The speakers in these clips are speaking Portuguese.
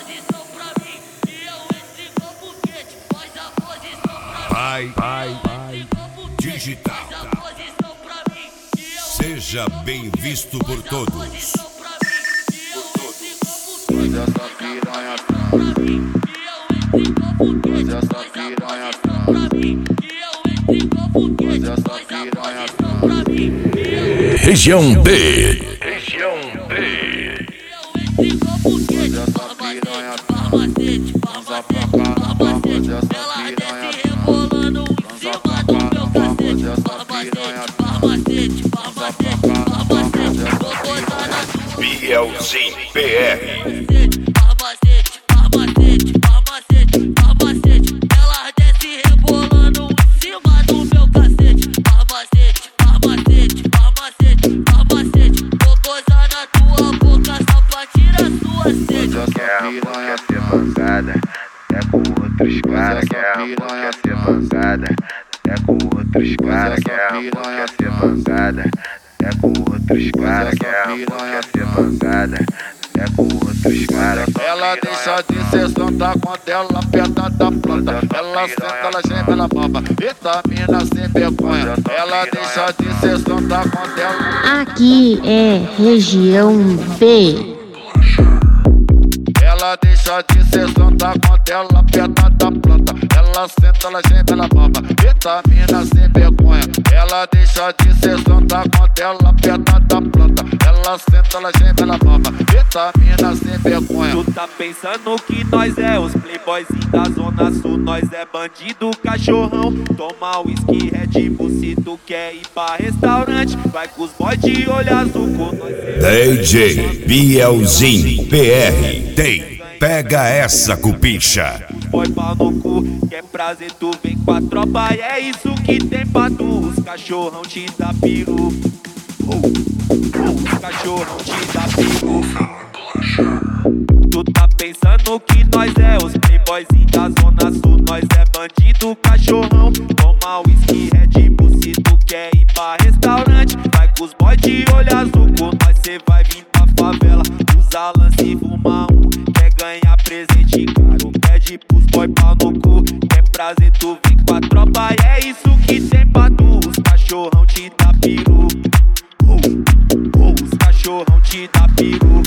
posição pra mim e eu ensino o buquete. Faz a posição pra mim. Pai Digital. Seja bem visto por todos. Faz essa piranha, faz essa piranha, faz essa piranha. Região B. Faz essa piranha, dança pra caramba. Faz essa piranha, rebolando em cima do meu cacete. dança pra caramba. Faz essa piranha. Bielzinho PR. Ela desce rebolando em cima do meu cacete. Vou gozar na tua boca só pra tirar sua sede. Faz essa piranha, ser bancada, é com outros caras que é quer ser bancada, é com outros caras que é quer ser bancada, é com outros caras que é quer ser bancada, é com outros caras. ela deixa de ser santa quando ela aperta da planta. Ela senta, ela geme, ela baba. Vitamina sem vergonha. Ela deixa de ser santa quando ela. Aqui é região B. Ela deixa de ser santa quando ela aperta da planta. Ela senta, ela geme, ela baba. Vitamina sem vergonha. Ela deixa de ser santa quando ela aperta da planta. Ela senta, ela geme, ela baba. Vitamina sem vergonha. Tu tá pensando que nós é os playboyzinhos da Zona Sul. Nós é bandido, cachorrão. Toma whisky, Red Bull. Se tu quer ir pra restaurante, vai com os boys de olho azul. Com nós DJ Bielzinho PR. Pega essa cupicha. boy pau no cu, quer prazer tu vem com a tropa. E é isso que tem pra tu, os cachorrão te dá peru. Os cachorrão te dá peru. Tu tá pensando que nós é os playboyzinhos da Zona Sul. Nós é bandido, cachorrão. Toma whisky, Red Bull. Se tu quer ir pra restaurante, vai com os boys de olho azul. Com nós cê vai vir pra favela, usa lance e fuma um. Quer ganhar presente caro, pede pros boy pau no cu. Quer prazer tu vem com a tropa. E é isso que tem pra tu, os cachorrão te dá peru. Os cachorrão te dá peru.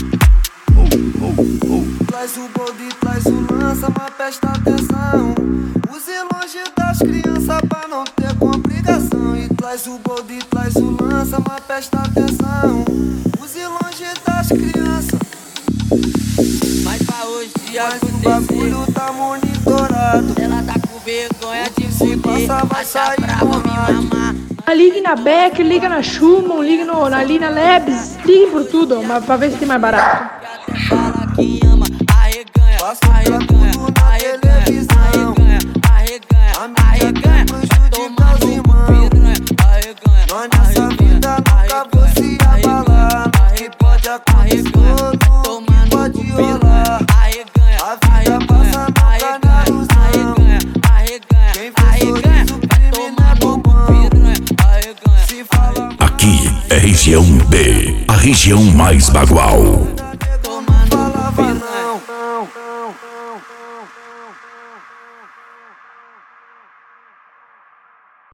Traz o bode, traz o lança, mas presta atenção. Use longe das crianças pra não ter complicação. E traz o bode, traz o lança, mas presta atenção. Use longe das crianças. Mas pra hoje Mas o bagulho tá monitorado. ela tá com vergonha de Se passar vai sair borrado. Ligue na Beck, liga na Schumann, ligue na Lina Labs, ligue por tudo, mas pra ver se tem mais barato. fala que ama, arreganha, Faço pra tudo na televisão. arreganha, Prejudica os irmãos. Nós nessa vida nunca vou se abalar. No que pode acontecer, no que pode rolar. A vida passa no canalzão. Quem fez sorriso crime não é bobão. Se fala Aqui é região B, a região mais bagual.